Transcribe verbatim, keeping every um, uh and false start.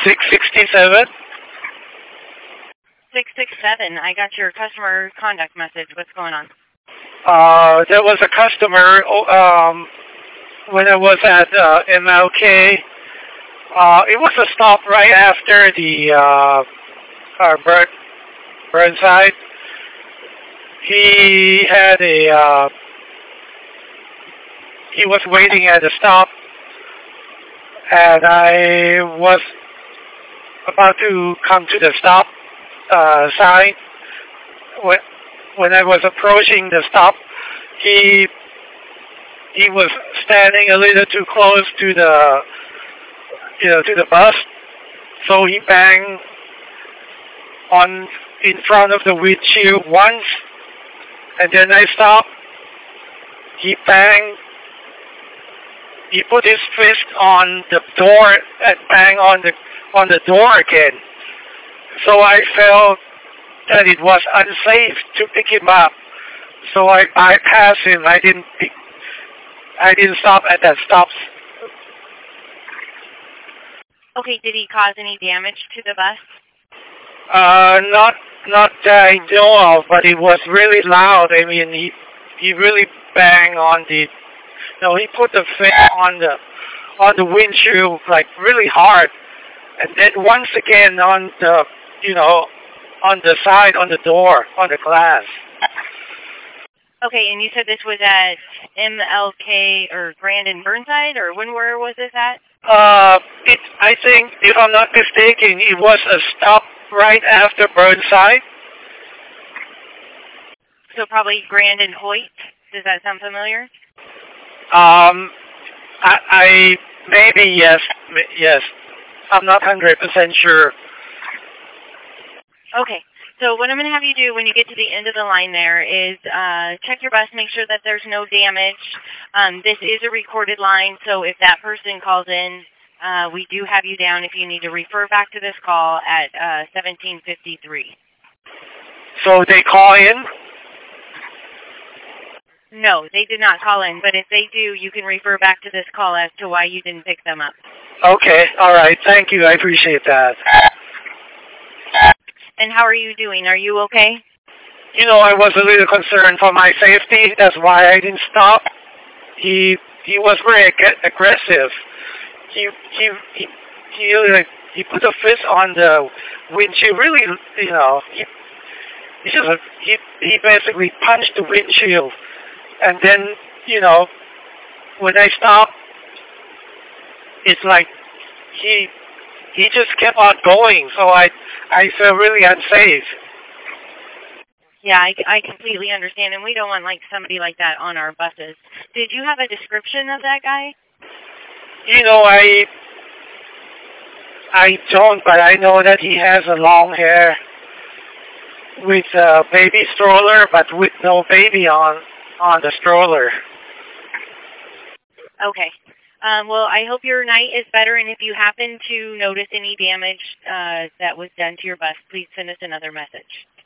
six sixty-seven. six six seven. I got your customer contact message. What's going on? Uh, there was a customer um, when I was at uh, M L K. Uh, it was a stop right after the uh, uh, Burn, Burnside. He had a uh, he was waiting at a stop, and I was about to come to the stop uh, sign. When when I was approaching the stop, he he was standing a little too close to the you know to the bus, so he banged on in front of the windshield once, and then I stopped. He banged. He put his fist on the door and banged on the on the door again. So I felt that it was unsafe to pick him up. So I bypassed him. I didn't pick, I didn't stop at that stop. Okay, did he cause any damage to the bus? Uh, not not that I know of, but it was really loud. I mean, he he really banged on the. No, he put the fist on the on the windshield like really hard, and then once again on the you know on the side on the door on the glass. Okay, and you said this was at M L K or Grand and Burnside, or when where was this at? Uh, it I think if I'm not mistaken, it was a stop right after Burnside. So probably Grand and Hoyt. Does that sound familiar? Um, I, I maybe yes, yes. I'm not hundred percent sure. Okay, so what I'm going to have you do when you get to the end of the line there is uh, check your bus, make sure that there's no damage. Um, this is a recorded line, so if that person calls in, uh, we do have you down if you need to refer back to this call at uh, seventeen fifty-three. So they call in. No, they did not call in, but if they do, you can refer back to this call as to why you didn't pick them up. Okay, all right. Thank you. I appreciate that. And how are you doing? Are you okay? You know, I was a little concerned for my safety. That's why I didn't stop. He he was very ag- aggressive. He he he he, like, he put a fist on the windshield. Really, you know, he he just he he basically punched the windshield. And then, you know, when I stopped, it's like he he just kept on going. So I I felt really unsafe. Yeah, I, I completely understand, and we don't want like somebody like that on our buses. Did you have a description of that guy? You know, I I don't, but I know that he has a long hair with a baby stroller, but with no baby on. on the stroller. Okay. Um, well, I hope your night is better, and if you happen to notice any damage uh, that was done to your bus, please send us another message.